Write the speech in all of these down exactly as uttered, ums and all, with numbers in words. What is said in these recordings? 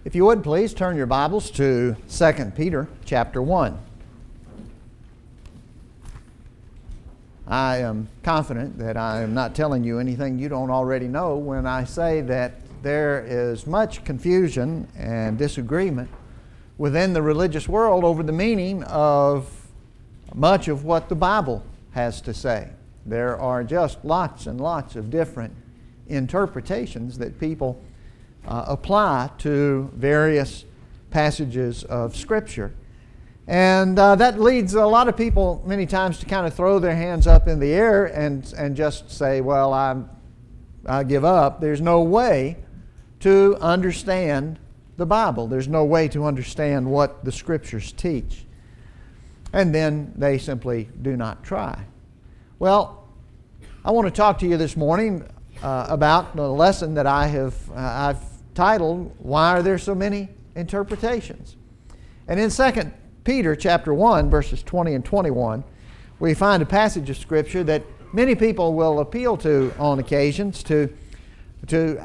If you would please turn your Bibles to Second Peter chapter one. I am confident that I am not telling you anything you don't already know when I say that there is much confusion and disagreement within the religious world over the meaning of much of what the Bible has to say. There are just lots and lots of different interpretations that people Uh, apply to various passages of Scripture. And uh, that leads a lot of people many times to kind of throw their hands up in the air and, and just say, well, I'm, I give up. There's no way to understand the Bible. There's no way to understand what the Scriptures teach. And then they simply do not try. Well, I want to talk to you this morning uh, about the lesson that I have uh, I've titled, Why Are There So Many Interpretations? And in Second Peter chapter one, verses twenty and twenty-one, we find a passage of Scripture that many people will appeal to on occasions to, to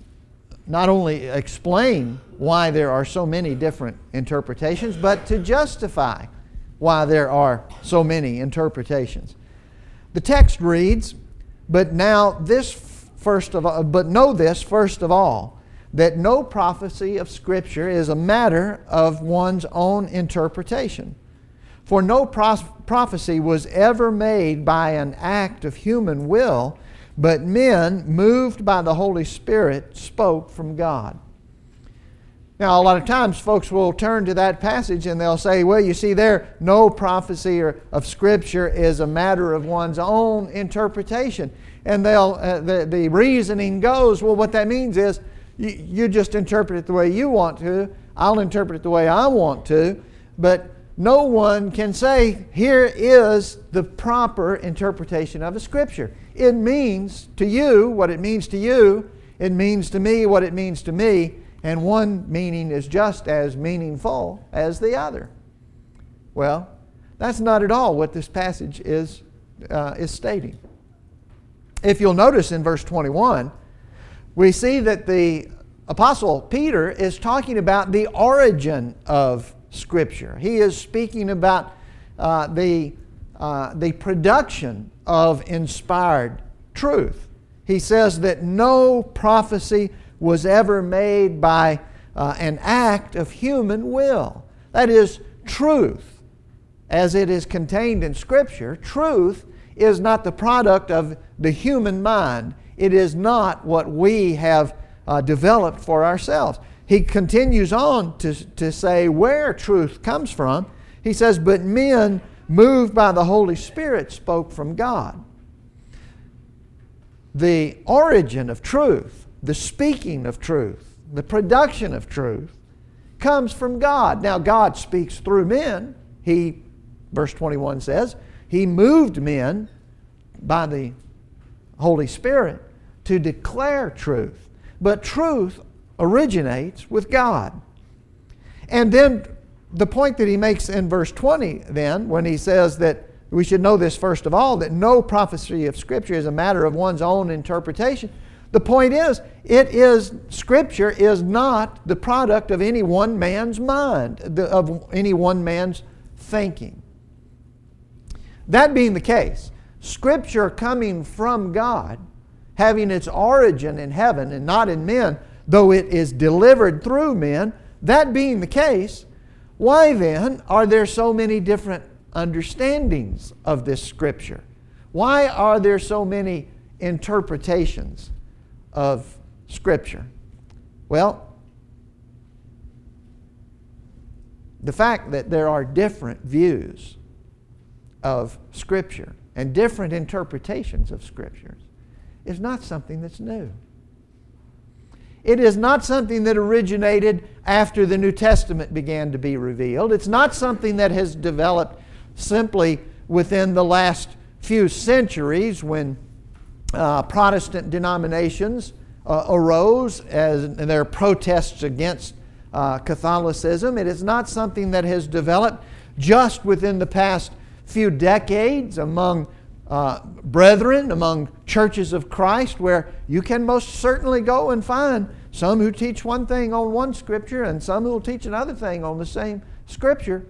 not only explain why there are so many different interpretations, but to justify why there are so many interpretations. The text reads, But now this first of all, but know this first of all, that no prophecy of Scripture is a matter of one's own interpretation. For no pros- prophecy was ever made by an act of human will, but men, moved by the Holy Spirit, spoke from God. Now, a lot of times folks will turn to that passage and they'll say, well, you see there, no prophecy or, of Scripture is a matter of one's own interpretation. And they'll uh, the, the reasoning goes, well, what that means is, You, you just interpret it the way you want to. I'll interpret it the way I want to. But no one can say, here is the proper interpretation of a Scripture. It means to you what it means to you. It means to me what it means to me. And one meaning is just as meaningful as the other. Well, that's not at all what this passage is, uh, is stating. If you'll notice in verse twenty-one, we see that the Apostle Peter is talking about the origin of Scripture. He is speaking about uh, the, uh, the production of inspired truth. He says that no prophecy was ever made by uh, an act of human will. That is, truth, as it is contained in Scripture, truth is not the product of the human mind. It is not what we have uh, developed for ourselves. He continues on to, to say where truth comes from. He says, but men moved by the Holy Spirit spoke from God. The origin of truth, the speaking of truth, the production of truth comes from God. Now God speaks through men. He, verse twenty-one says, He moved men by the Holy Spirit to declare truth. But truth originates with God. And then the point that he makes in verse twenty then, when he says that we should know this first of all, that no prophecy of Scripture is a matter of one's own interpretation. The point is, it is, Scripture is not the product of any one man's mind, of any one man's thinking. That being the case, Scripture coming from God, having its origin in heaven and not in men, though it is delivered through men, that being the case, why then are there so many different understandings of this Scripture? Why are there so many interpretations of Scripture? Well, the fact that there are different views of Scripture and different interpretations of Scriptures is not something that's new. It is not something that originated after the New Testament began to be revealed. It's not something that has developed simply within the last few centuries when uh, Protestant denominations uh, arose as their protests against uh, Catholicism. It is not something that has developed just within the past few decades among uh, brethren, among churches of Christ, where you can most certainly go and find some who teach one thing on one Scripture and some who will teach another thing on the same Scripture.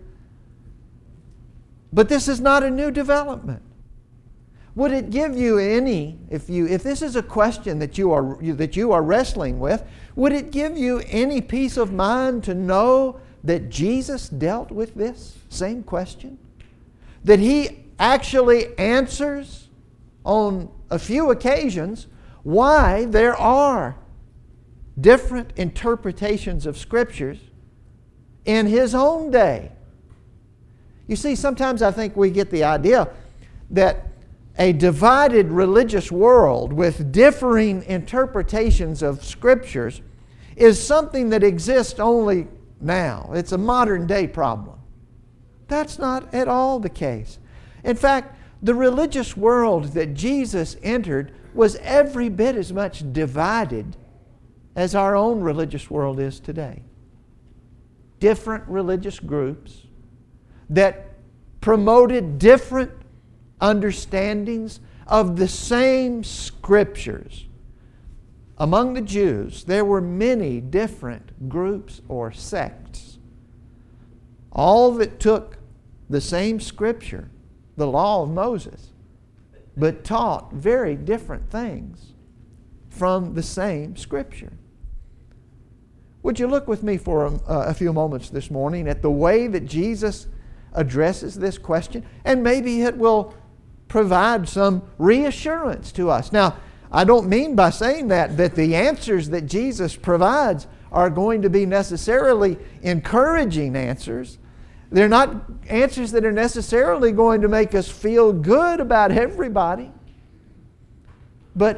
But this is not a new development. Would it give you any, if you, if this is a question that you are that you are wrestling with, would it give you any peace of mind to know that Jesus dealt with this same question? That He actually answers on a few occasions why there are different interpretations of Scriptures in His own day. You see, sometimes I think we get the idea that a divided religious world with differing interpretations of Scriptures is something that exists only now. It's a modern day problem. That's not at all the case. In fact, the religious world that Jesus entered was every bit as much divided as our own religious world is today. Different religious groups that promoted different understandings of the same Scriptures. Among the Jews, there were many different groups or sects, all that took the same Scripture, the law of Moses, but taught very different things from the same Scripture. Would you look with me for a, a few moments this morning at the way that Jesus addresses this question? And maybe it will provide some reassurance to us. Now, I don't mean by saying that that the answers that Jesus provides are going to be necessarily encouraging answers. They're not answers that are necessarily going to make us feel good about everybody. But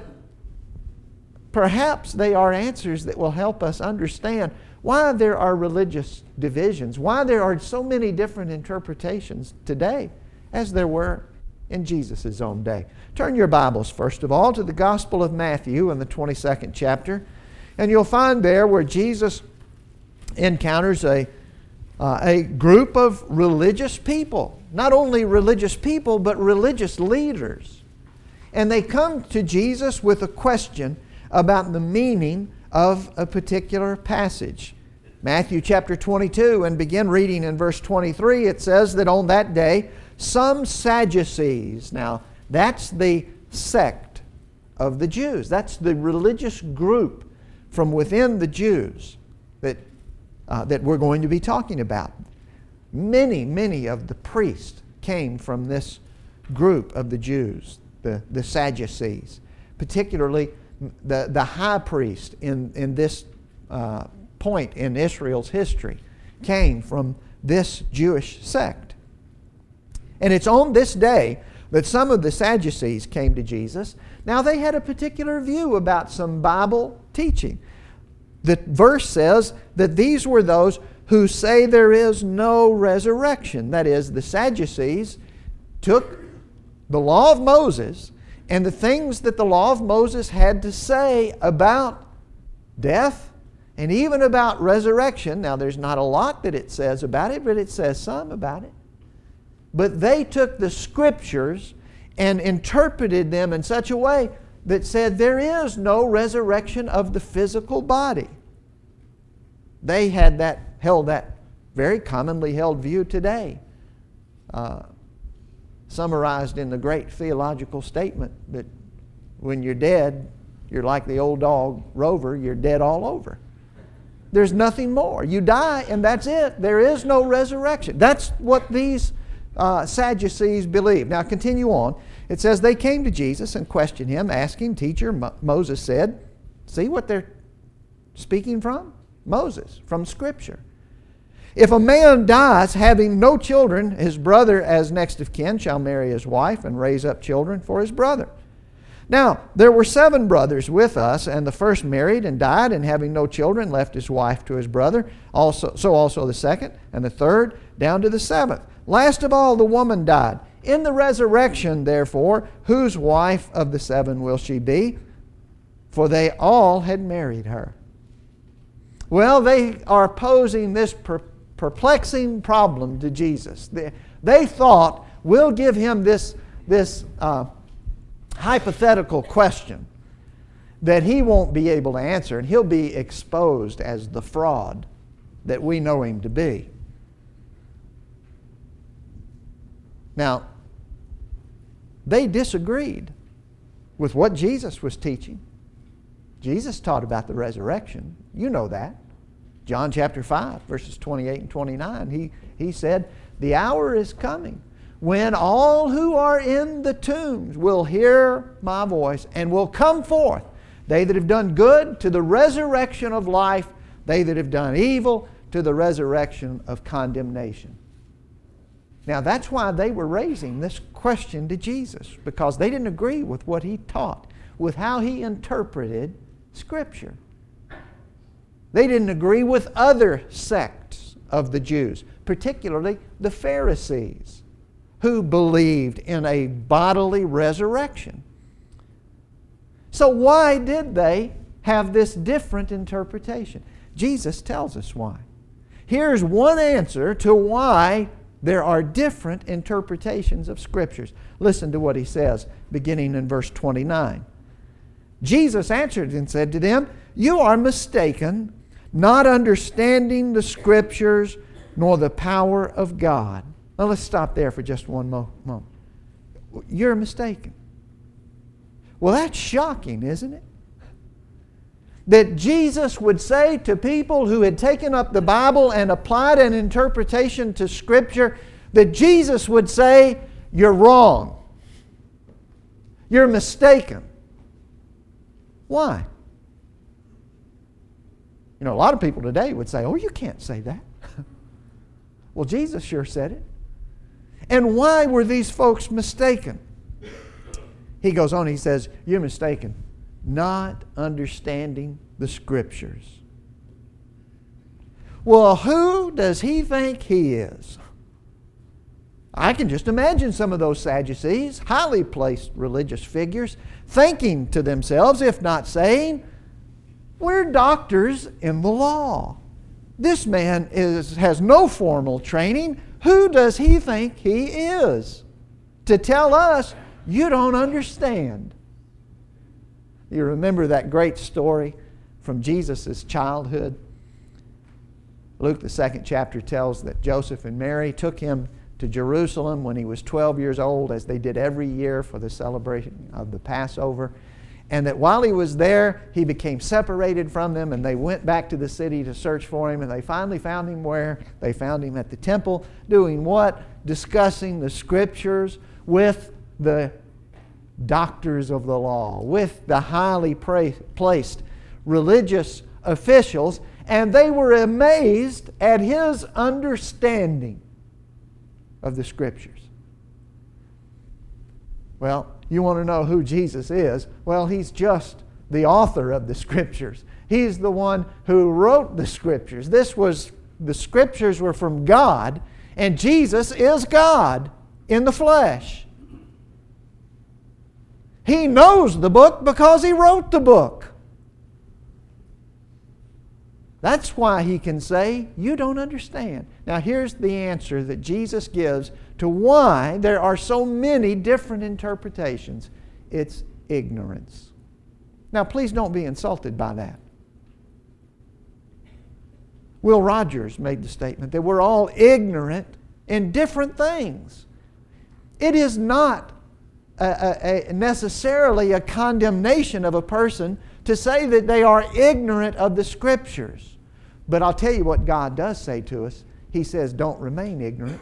perhaps they are answers that will help us understand why there are religious divisions, why there are so many different interpretations today as there were in Jesus' own day. Turn your Bibles, first of all, to the Gospel of Matthew in the twenty-second chapter, and you'll find there where Jesus encounters a, uh, a group of religious people. Not only religious people, but religious leaders. And they come to Jesus with a question about the meaning of a particular passage. Matthew chapter twenty-two, and begin reading in verse twenty-three, it says that on that day some Sadducees, now that's the sect of the Jews, that's the religious group from within the Jews that, uh, that we're going to be talking about. Many, many of the priests came from this group of the Jews, the, the Sadducees, particularly the, the high priest in, in this uh, point in Israel's history came from this Jewish sect. And it's on this day that some of the Sadducees came to Jesus. Now they had a particular view about some Bible teaching. The verse says that these were those who say there is no resurrection. That is, the Sadducees took the law of Moses and the things that the law of Moses had to say about death and even about resurrection. Now there's not a lot that it says about it, but it says some about it. But they took the Scriptures and interpreted them in such a way that said there is no resurrection of the physical body. They had that, held that very commonly held view today, uh, summarized in the great theological statement that when you're dead, you're like the old dog Rover, you're dead all over. There's nothing more. You die and that's it. There is no resurrection. That's what these Uh, Sadducees believe. Now continue on. It says they came to Jesus and questioned Him, asking, Teacher, Mo- Moses said, see what they're speaking from? Moses, from Scripture. If a man dies having no children, his brother as next of kin shall marry his wife and raise up children for his brother. Now, there were seven brothers with us, and the first married and died, and having no children left his wife to his brother. Also, so also the second, and the third, down to the seventh. Last of all, the woman died. In the resurrection, therefore, whose wife of the seven will she be? For they all had married her. Well, they are posing this per- perplexing problem to Jesus. They, they thought, we'll give Him this, this uh, hypothetical question that he won't be able to answer, and he'll be exposed as the fraud that we know him to be. Now, they disagreed with what Jesus was teaching. Jesus taught about the resurrection. You know that. John chapter five, verses twenty-eight and twenty-nine, he, he said, "The hour is coming when all who are in the tombs will hear my voice and will come forth. They that have done good to the resurrection of life, they that have done evil to the resurrection of condemnation." Now that's why they were raising this question to Jesus, because they didn't agree with what he taught, with how he interpreted Scripture. They didn't agree with other sects of the Jews, particularly the Pharisees, who believed in a bodily resurrection. So why did they have this different interpretation? Jesus tells us why. Here's one answer to why there are different interpretations of Scriptures. Listen to what he says, beginning in verse twenty-nine. Jesus answered and said to them, "You are mistaken, not understanding the Scriptures nor the power of God." Now let's stop there for just one moment. You're mistaken. Well, that's shocking, isn't it? That Jesus would say to people who had taken up the Bible and applied an interpretation to Scripture, that Jesus would say, "You're wrong. You're mistaken." Why? You know, a lot of people today would say, "Oh, you can't say that." Well, Jesus sure said it. And why were these folks mistaken? He goes on, he says, "You're mistaken, not understanding the Scriptures." Well, who does he think he is? I can just imagine some of those Sadducees, highly placed religious figures, thinking to themselves, if not saying, "We're doctors in the law. This man is, has no formal training. Who does he think he is to tell us you don't understand?" You remember that great story from Jesus' childhood? Luke, the second chapter, tells that Joseph and Mary took him to Jerusalem when he was twelve years old, as they did every year for the celebration of the Passover. And that while he was there, he became separated from them, and they went back to the city to search for him, and they finally found him where? They found him at the temple, doing what? Discussing the Scriptures with the doctors of the law, with the highly pra- placed religious officials, and they were amazed at his understanding of the Scriptures. Well, you want to know who Jesus is? Well, he's just the author of the Scriptures. He's the one who wrote the Scriptures. This was, the Scriptures were from God, and Jesus is God in the flesh. He knows the book because he wrote the book. That's why he can say, "You don't understand." Now here's the answer that Jesus gives to why there are so many different interpretations. It's ignorance. Now please don't be insulted by that. Will Rogers made the statement that we're all ignorant in different things. It is not a, a, a necessarily a condemnation of a person to say that they are ignorant of the Scriptures. But I'll tell you what God does say to us. He says, don't remain ignorant.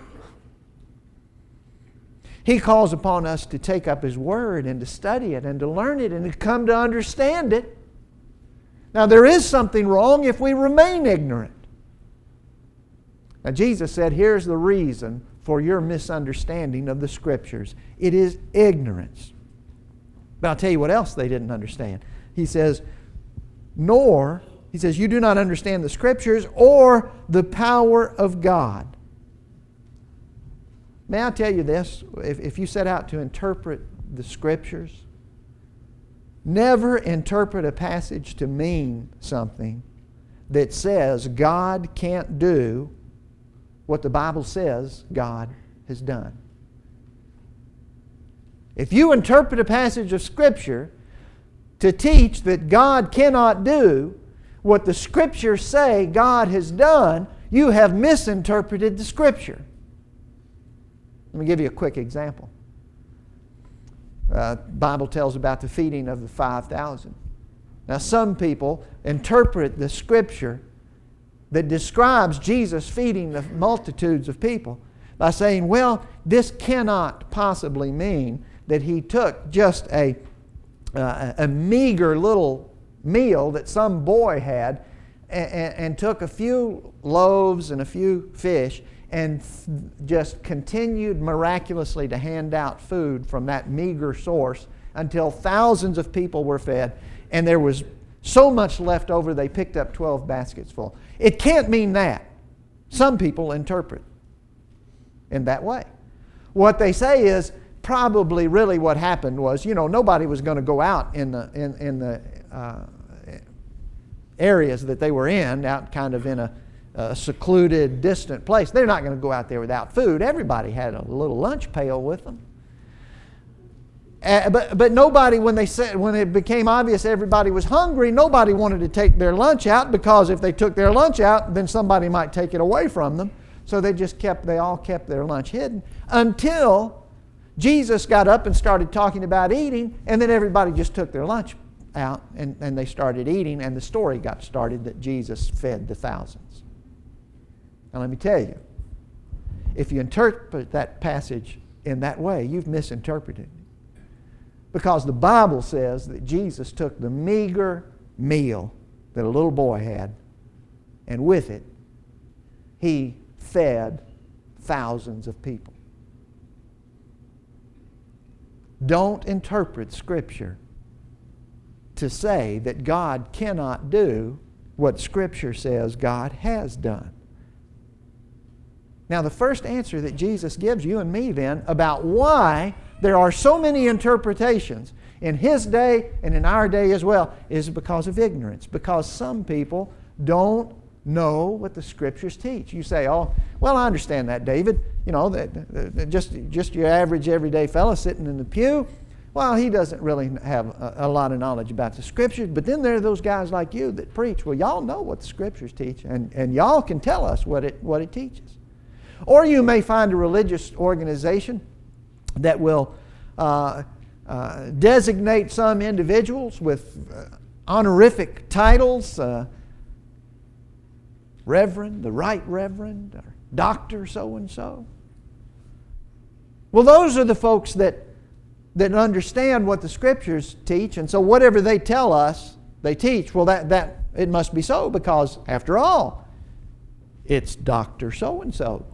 He calls upon us to take up His Word and to study it and to learn it and to come to understand it. Now there is something wrong if we remain ignorant. Now Jesus said, here's the reason for your misunderstanding of the Scriptures. It is ignorance. But I'll tell you what else they didn't understand. He says, nor, he says, you do not understand the Scriptures or the power of God. May I tell you this? If, if you set out to interpret the Scriptures, never interpret a passage to mean something that says God can't do what the Bible says God has done. If you interpret a passage of Scripture to teach that God cannot do what the Scriptures say God has done, you have misinterpreted the Scripture. Let me give you a quick example. Uh, the Bible tells about the feeding of the five thousand. Now some people interpret the Scripture that describes Jesus feeding the multitudes of people by saying, well, this cannot possibly mean that He took just a, uh, a meager little meal that some boy had and, and, and took a few loaves and a few fish and f- just continued miraculously to hand out food from that meager source until thousands of people were fed, and there was so much left over they picked up twelve baskets full. It can't mean that. Some people interpret in that way. What they say is probably really what happened was, you know, nobody was going to go out in the in, in the uh, areas that they were in, out kind of in a, a secluded, distant place. They're not going to go out there without food. Everybody had a little lunch pail with them. Uh, but but nobody, when they said when it became obvious everybody was hungry, nobody wanted to take their lunch out, because if they took their lunch out, then somebody might take it away from them. So they just kept they all kept their lunch hidden until Jesus got up and started talking about eating, and then everybody just took their lunch out and, and they started eating, and the story got started that Jesus fed the thousands. Now let me tell you, if you interpret that passage in that way, you've misinterpreted it. Because the Bible says that Jesus took the meager meal that a little boy had, and with it, He fed thousands of people. Don't interpret Scripture to say that God cannot do what Scripture says God has done. Now, the first answer that Jesus gives you and me then about why there are so many interpretations in His day and in our day as well is because of ignorance. Because some people don't know what the Scriptures teach. You say, oh, well, I understand that, David. You know, that, that just, just your average everyday fellow sitting in the pew, well, he doesn't really have a, a lot of knowledge about the Scriptures. But then there are those guys like you that preach. Well, y'all know what the Scriptures teach, and, and y'all can tell us what it, what it teaches. Or you may find a religious organization that will uh, uh, designate some individuals with uh, honorific titles, uh, Reverend, the Right Reverend, or Doctor so-and-so. Well, those are the folks that, that understand what the Scriptures teach, and so whatever they tell us, they teach. Well, that, that it must be so, because after all, it's Doctor so-and-so.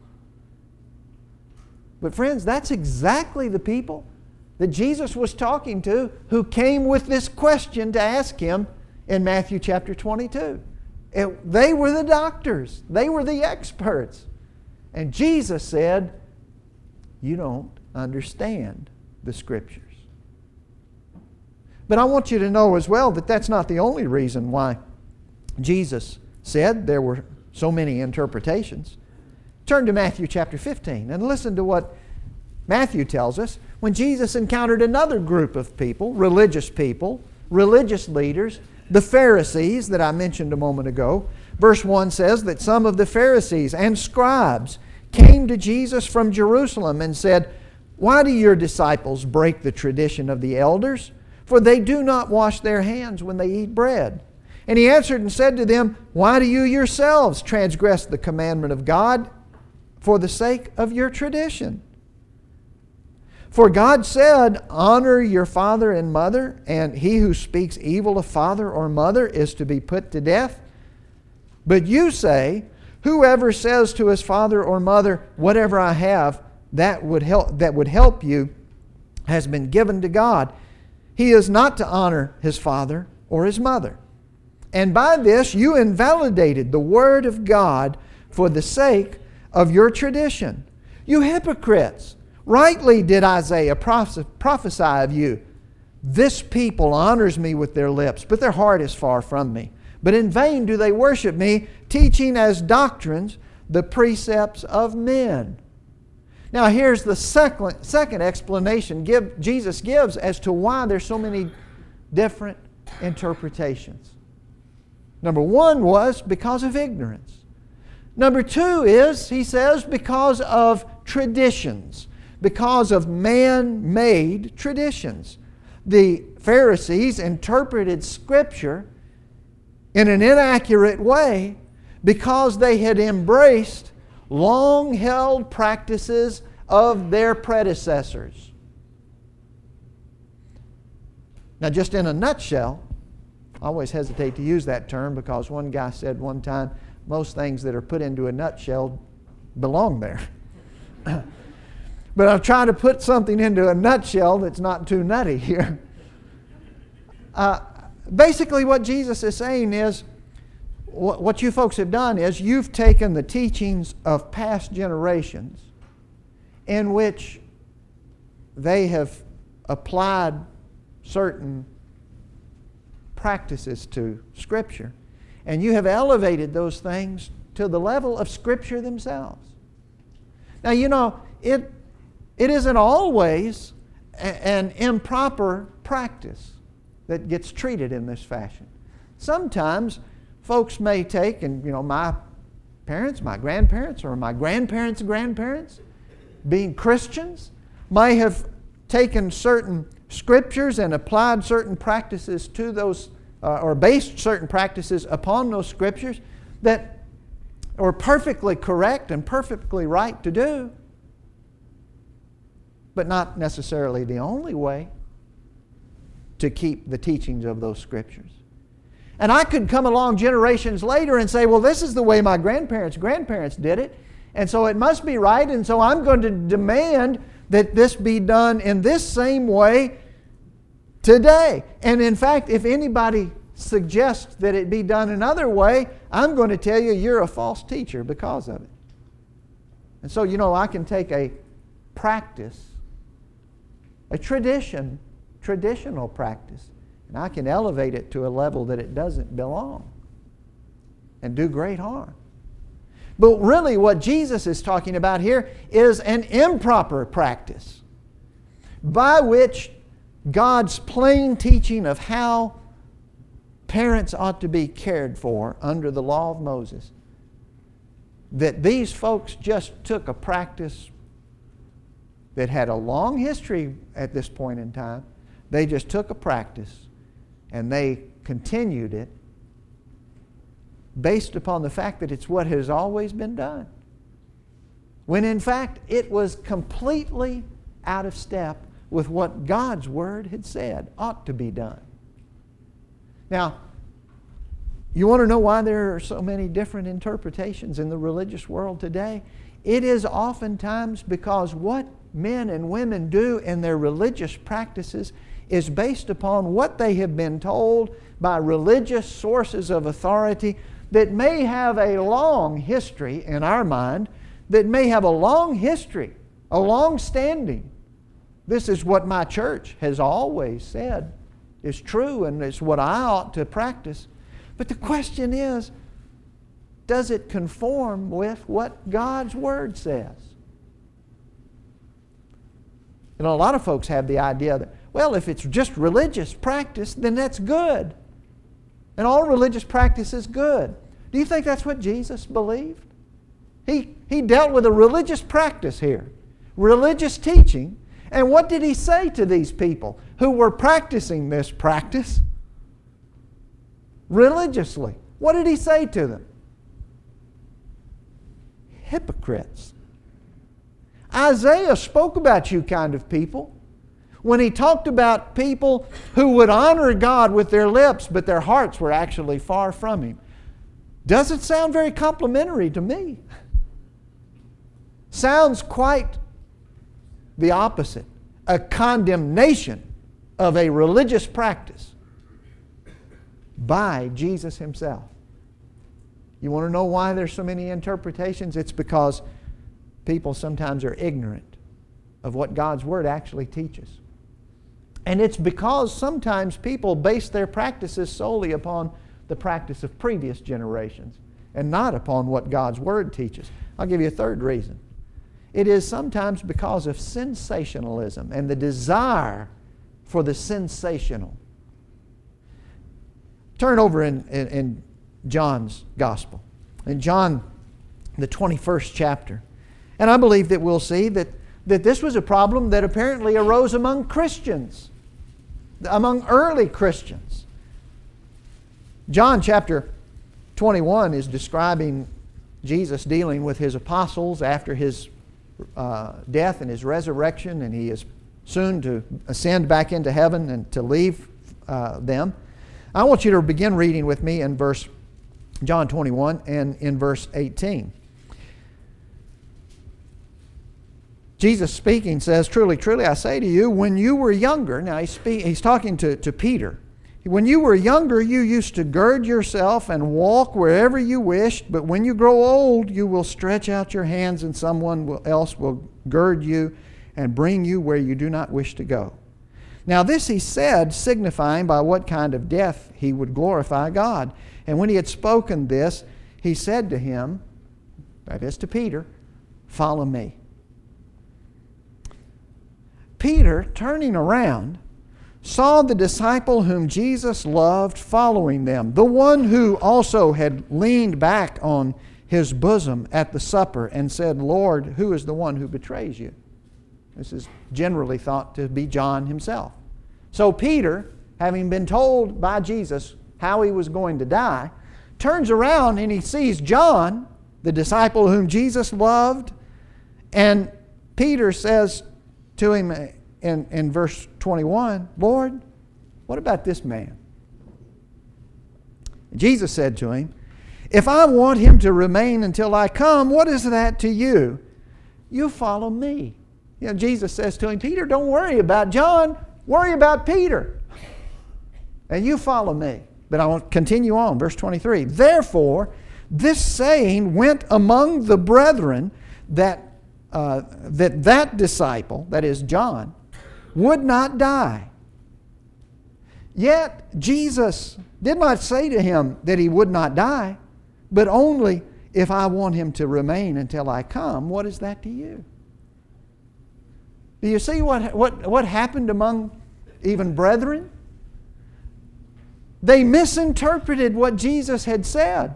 But friends, that's exactly the people that Jesus was talking to who came with this question to ask Him in Matthew chapter twenty-two. It, they were the doctors. They were the experts. And Jesus said, you don't understand the Scriptures. But I want you to know as well that that's not the only reason why Jesus said there were so many interpretations. Turn to Matthew chapter fifteen and listen to what Matthew tells us when Jesus encountered another group of people, religious people, religious leaders, the Pharisees that I mentioned a moment ago. Verse one says that some of the Pharisees and scribes came to Jesus from Jerusalem and said, "Why do your disciples break the tradition of the elders? For they do not wash their hands when they eat bread." And He answered and said to them, "Why do you yourselves transgress the commandment of God for the sake of your tradition? For God said, 'Honor your father and mother,' and he who speaks evil of father or mother is to be put to death. But you say, 'Whoever says to his father or mother, whatever I have, that would help, that would help you, has been given to God. He is not to honor his father or his mother.' And by this you invalidated the word of God for the sake of your tradition. You hypocrites! Rightly did Isaiah prophesy of you. This people honors me with their lips, but their heart is far from me. But in vain do they worship me, teaching as doctrines the precepts of men." Now here's the second, second explanation give, Jesus gives as to why there's so many different interpretations. Number one was because of ignorance. Number two is, he says, because of traditions, because of man-made traditions. The Pharisees interpreted Scripture in an inaccurate way because they had embraced long-held practices of their predecessors. Now, just in a nutshell, I always hesitate to use that term because one guy said one time, most things that are put into a nutshell belong there. But I've tried to put something into a nutshell that's not too nutty here. Uh, basically what Jesus is saying is, wh- what you folks have done is you've taken the teachings of past generations in which they have applied certain practices to Scripture, and you have elevated those things to the level of Scripture themselves. Now, you know, it, it isn't always a, an improper practice that gets treated in this fashion. Sometimes folks may take, and you know, my parents, my grandparents, or my grandparents' grandparents, being Christians, may have taken certain Scriptures and applied certain practices to those, uh, or based certain practices upon those Scriptures that are perfectly correct and perfectly right to do, but not necessarily the only way to keep the teachings of those Scriptures. And I could come along generations later and say, well, this is the way my grandparents' grandparents did it, and so it must be right, and so I'm going to demand that this be done in this same way today. And in fact, if anybody suggests that it be done another way, I'm going to tell you you're a false teacher because of it. And so, you know, I can take a practice, a tradition, traditional practice, and I can elevate it to a level that it doesn't belong and do great harm. But really what Jesus is talking about here is an improper practice by which God's plain teaching of how parents ought to be cared for under the law of Moses, that these folks just took a practice that had a long history at this point in time. They just took a practice and they continued it based upon the fact that it's what has always been done, when in fact it was completely out of step with what God's Word had said ought to be done. Now, you want to know why there are so many different interpretations in the religious world today? It is oftentimes because what men and women do in their religious practices is based upon what they have been told by religious sources of authority that may have a long history in our mind, that may have a long history, a long standing. This is what my church has always said is true, and it's what I ought to practice. But the question is, does it conform with what God's Word says? You know, a lot of folks have the idea that, well, if it's just religious practice, then that's good. And all religious practice is good. Do you think that's what Jesus believed? He, he dealt with a religious practice here, religious teaching. And what did He say to these people who were practicing this practice religiously? What did He say to them? Hypocrites. Isaiah spoke about you kind of people when he talked about people who would honor God with their lips, but their hearts were actually far from Him. Doesn't sound very complimentary to me. Sounds quite the opposite. A condemnation of a religious practice by Jesus Himself. You want to know why there's so many interpretations? It's because people sometimes are ignorant of what God's Word actually teaches. And it's because sometimes people base their practices solely upon the practice of previous generations and not upon what God's Word teaches. I'll give you a third reason. It is sometimes because of sensationalism and the desire for the sensational. Turn over in, in, in John's Gospel. In John, the twenty-first chapter. And I believe that we'll see that, that this was a problem that apparently arose among Christians, among early Christians. John chapter twenty-one is describing Jesus dealing with his apostles after his uh, death and his resurrection, and he is soon to ascend back into heaven and to leave uh, them. I want you to begin reading with me in verse John twenty-one and in verse eighteen. Jesus speaking says, "Truly, truly, I say to you, when you were younger," now he's, speak, he's talking to, to Peter, "when you were younger, you used to gird yourself and walk wherever you wished, but when you grow old, you will stretch out your hands and someone will, else will gird you and bring you where you do not wish to go." Now this he said, signifying by what kind of death he would glorify God. And when he had spoken this, he said to him, that is to Peter, "Follow me." Peter, turning around, saw the disciple whom Jesus loved following them, the one who also had leaned back on his bosom at the supper and said, "Lord, who is the one who betrays you?" This is generally thought to be John himself. So Peter, having been told by Jesus how he was going to die, turns around and he sees John, the disciple whom Jesus loved, and Peter says to him in, in verse twenty-one, "Lord, what about this man?" Jesus said to him, "If I want him to remain until I come, what is that to you? You follow me." You know, Jesus says to him, "Peter, don't worry about John. Worry about Peter. And you follow me." But I want to continue on. Verse twenty-three. "Therefore, this saying went among the brethren that, uh, that that disciple," that is John, "would not die. Yet Jesus did not say to him that he would not die, but only, if I want him to remain until I come, what is that to you?" Do you see what, what, what happened among even brethren? They misinterpreted what Jesus had said.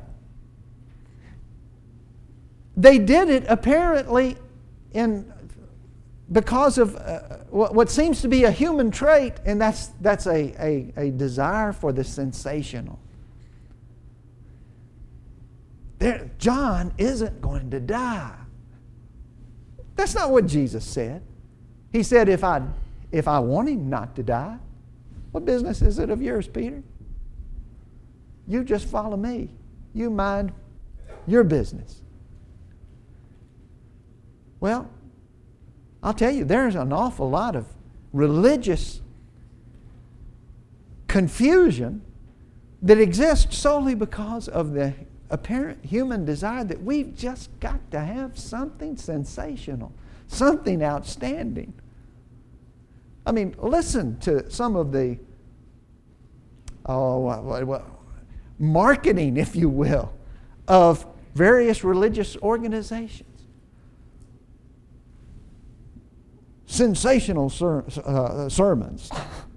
They did it apparently in, because of uh, what, what seems to be a human trait, and that's, that's a, a, a desire for the sensational. There, John isn't going to die. That's not what Jesus said. He said, if I, if I want him not to die, what business is it of yours, Peter? You just follow me. You mind your business. Well, I'll tell you, there's an awful lot of religious confusion that exists solely because of the apparent human desire that we've just got to have something sensational, something outstanding. I mean, listen to some of the oh, what, what, what, marketing, if you will, of various religious organizations. Sensational ser- uh, sermons.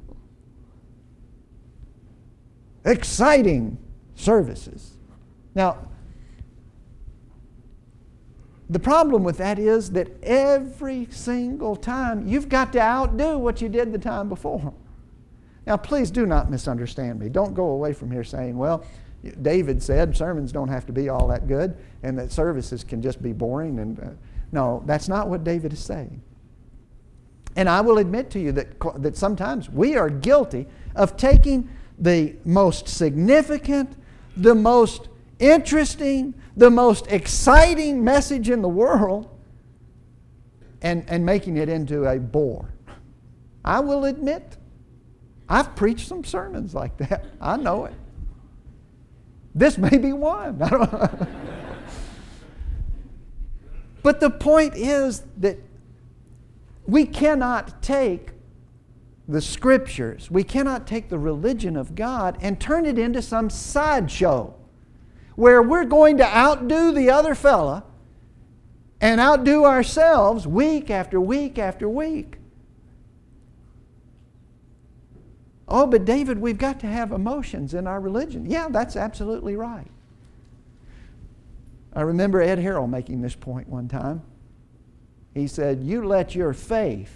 Exciting services. Now, the problem with that is that every single time you've got to outdo what you did the time before. Now, please do not misunderstand me. Don't go away from here saying, well, David said sermons don't have to be all that good and that services can just be boring. And uh, no, that's not what David is saying. And I will admit to you that, that sometimes we are guilty of taking the most significant, the most interesting, the most exciting message in the world and, and making it into a bore. I will admit, I've preached some sermons like that. I know it. This may be one. I don't know. But the point is that we cannot take the Scriptures, we cannot take the religion of God and turn it into some sideshow where we're going to outdo the other fella and outdo ourselves week after week after week. Oh, but David, we've got to have emotions in our religion. Yeah, that's absolutely right. I remember Ed Harrell making this point one time. He said, you let your faith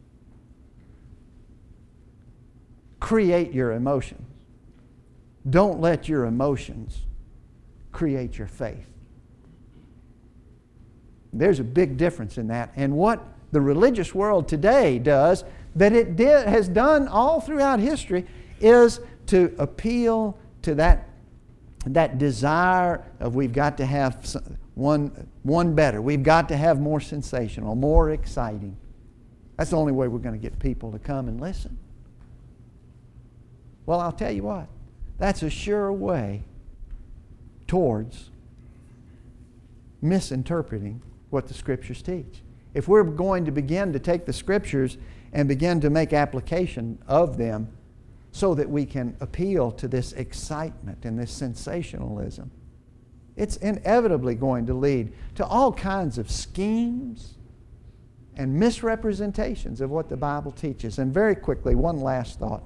create your emotions. Don't let your emotions create your faith. There's a big difference in that. And what the religious world today does, that it did, has done all throughout history, is to appeal to that, that desire of we've got to have some, one, one better. We've got to have more sensational, more exciting. That's the only way we're going to get people to come and listen. Well, I'll tell you what. That's a sure way towards misinterpreting what the Scriptures teach. If we're going to begin to take the Scriptures and begin to make application of them so that we can appeal to this excitement and this sensationalism, it's inevitably going to lead to all kinds of schemes and misrepresentations of what the Bible teaches. And very quickly, one last thought.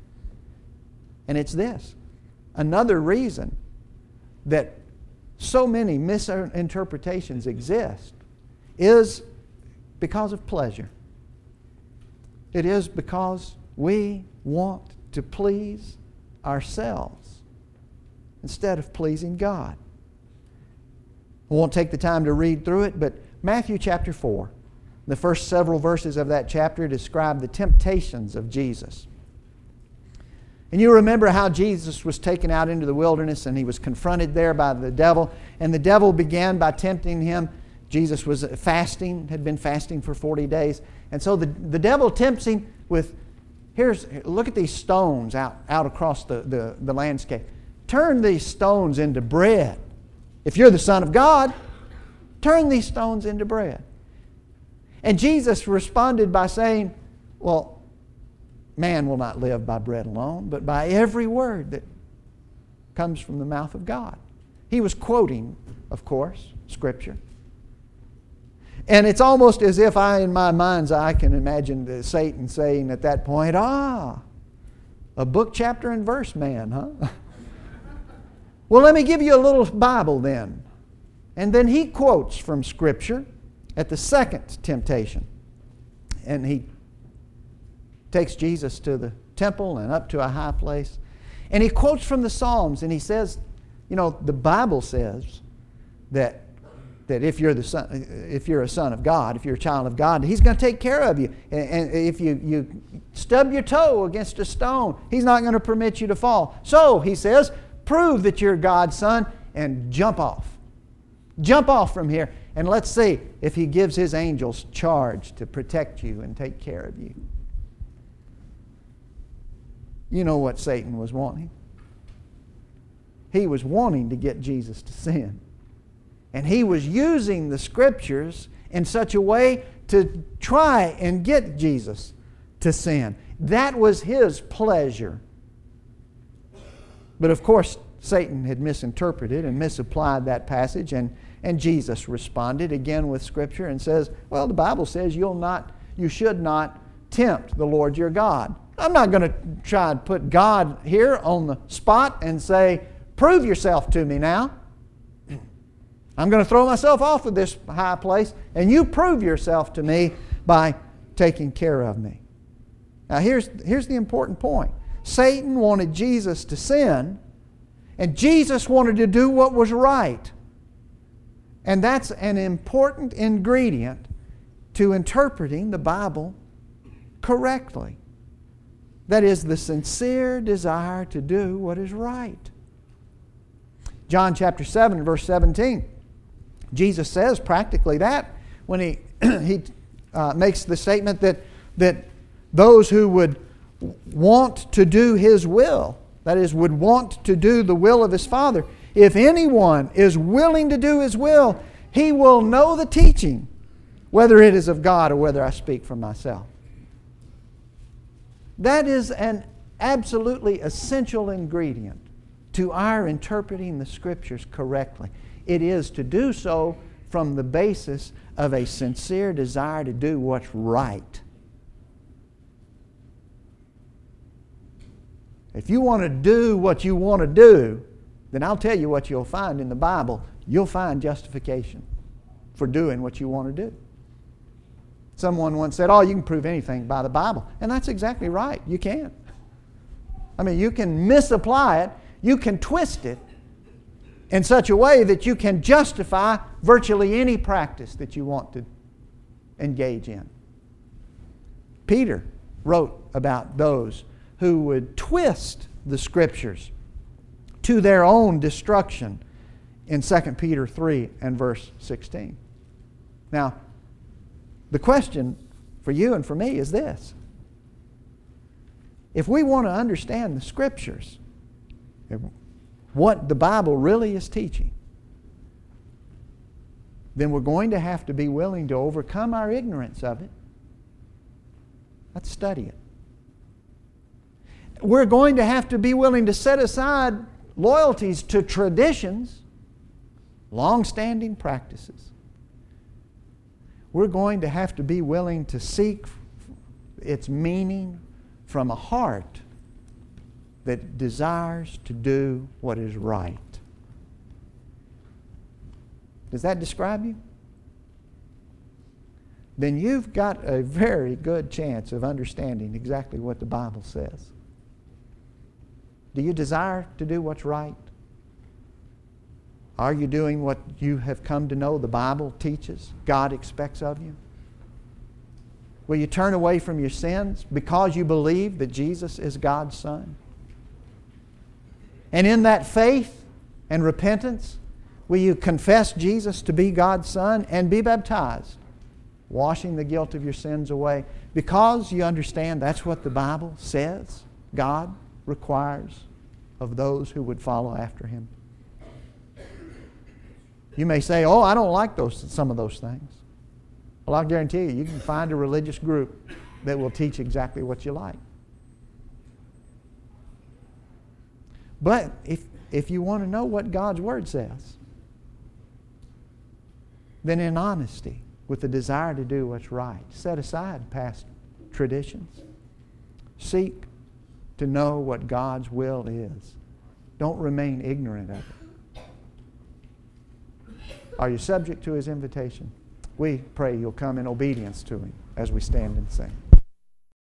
And it's this. Another reason that so many misinterpretations exist is because of pleasure. It is because we want to please ourselves instead of pleasing God. I won't take the time to read through it, but Matthew chapter four, the first several verses of that chapter describe the temptations of Jesus. And you remember how Jesus was taken out into the wilderness and he was confronted there by the devil. And the devil began by tempting him. Jesus was fasting, had been fasting for forty days. And so the, the devil tempts him with, here's, look at these stones out, out across the, the, the landscape. Turn these stones into bread. If you're the Son of God, turn these stones into bread. And Jesus responded by saying, well, man will not live by bread alone, but by every word that comes from the mouth of God. He was quoting, of course, Scripture. And it's almost as if I, in my mind's eye, can imagine Satan saying at that point, ah, a book, chapter, and verse man, huh? Well, let me give you a little Bible then. And then he quotes from Scripture at the second temptation. And he takes Jesus to the temple and up to a high place. And he quotes from the Psalms and he says, you know, the Bible says that, that if you're the son, if you're a son of God, if you're a child of God, He's going to take care of you. And, and if you, you stub your toe against a stone, He's not going to permit you to fall. So, he says, prove that you're God's son and jump off. Jump off from here and let's see if He gives His angels charge to protect you and take care of you. You know what Satan was wanting. He was wanting to get Jesus to sin. And he was using the Scriptures in such a way to try and get Jesus to sin. That was his pleasure. But of course, Satan had misinterpreted and misapplied that passage, and, and Jesus responded again with Scripture and says, well, the Bible says you'll not, you should not tempt the Lord your God. I'm not going to try and put God here on the spot and say, prove yourself to me now. I'm going to throw myself off of this high place and you prove yourself to me by taking care of me. Now here's, here's the important point. Satan wanted Jesus to sin, and Jesus wanted to do what was right. And that's an important ingredient to interpreting the Bible correctly. That is the sincere desire to do what is right. John chapter seven, verse seventeen. Jesus says practically that when he, he uh, makes the statement that, that those who would want to do His will, that is, would want to do the will of His Father, if anyone is willing to do His will, he will know the teaching, whether it is of God or whether I speak from myself. That is an absolutely essential ingredient to our interpreting the Scriptures correctly. It is to do so from the basis of a sincere desire to do what's right. If you want to do what you want to do, then I'll tell you what you'll find in the Bible. You'll find justification for doing what you want to do. Someone once said, oh, you can prove anything by the Bible. And that's exactly right. You can. I mean, you can misapply it. You can twist it in such a way that you can justify virtually any practice that you want to engage in. Peter wrote about those who would twist the Scriptures to their own destruction in Second Peter three and verse sixteen. Now, the question for you and for me is this. If we want to understand the Scriptures, what the Bible really is teaching, then we're going to have to be willing to overcome our ignorance of it. Let's study it. We're going to have to be willing to set aside loyalties to traditions, long-standing practices. We're going to have to be willing to seek its meaning from a heart that desires to do what is right. Does that describe you? Then you've got a very good chance of understanding exactly what the Bible says. Do you desire to do what's right? Are you doing what you have come to know the Bible teaches, God expects of you? Will you turn away from your sins because you believe that Jesus is God's Son? And in that faith and repentance, will you confess Jesus to be God's Son and be baptized, washing the guilt of your sins away, because you understand that's what the Bible says God requires of those who would follow after Him? You may say, oh, I don't like those, some of those things. Well, I'll guarantee you, you can find a religious group that will teach exactly what you like. But if, if you want to know what God's Word says, then in honesty, with the desire to do what's right, set aside past traditions. Seek to know what God's will is. Don't remain ignorant of it. Are you subject to His invitation? We pray you'll come in obedience to Him as we stand and sing.